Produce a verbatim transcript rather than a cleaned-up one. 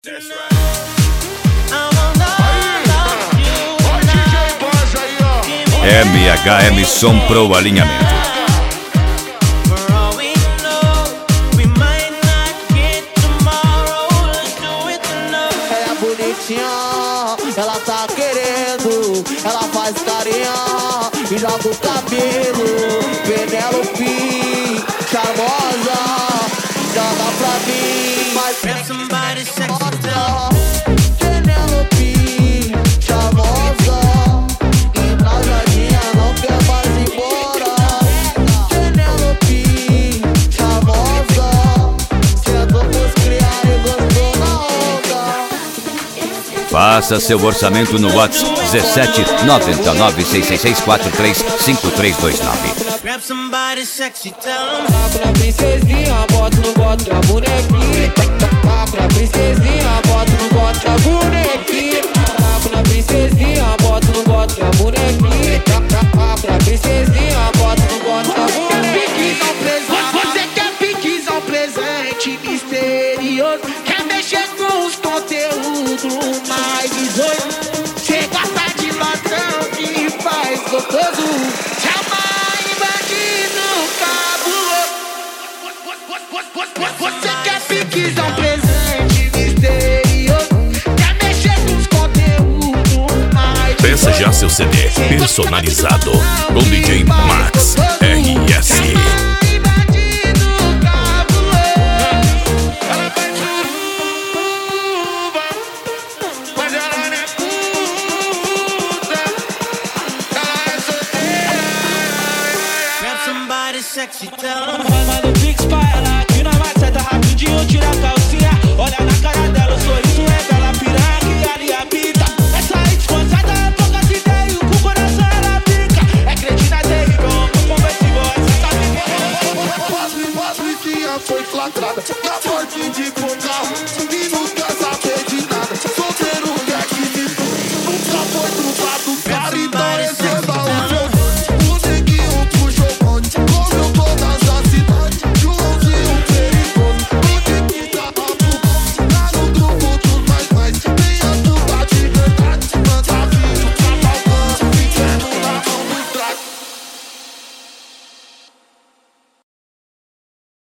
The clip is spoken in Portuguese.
M H M Som Pro alinhamento. Ela é bonitinha, ela tá querendo, ela faz carinha e joga o cabelo. Penélope, charmosa, joga pra mim, mas somebody sexy down. Penélope, charmosa, e na jardim não quer mais ir embora. Penélope, charmosa, sentou pros criar e gostou na onda. Faça seu orçamento no WhatsApp dezessete nove nove seis seis seis quatro três cinco três dois nove. Grab somebody sexy, tell them. Taco na princesinha, bota no bote a bonequinha. Taco na princesinha, bota no bote a bonequinha. Taco na princesinha, bota no bote a bonequinha. Taco na princesinha, bota no bote a bonequinha. Você quer piquizão presente misterioso? Quer mexer com os conteúdos mais dezoito? Você gosta de ladrão que faz gostoso? Você quer piquizão presente misterioso? Quer mexer com os conteúdos mais... Peça já seu C D personalizado com D J Max R S. Sexy, tell them. Vai no Pix pra ela, aqui na maceta rapidinho, tira a calcinha. Olha na cara dela, o sorriso é dela, piranha e ali a pita. Essa aí descansada é poucas ideias, com o coração ela pica. É cretina terrível, muito conversível, essa tá me... Posso, posso, foi flagrada.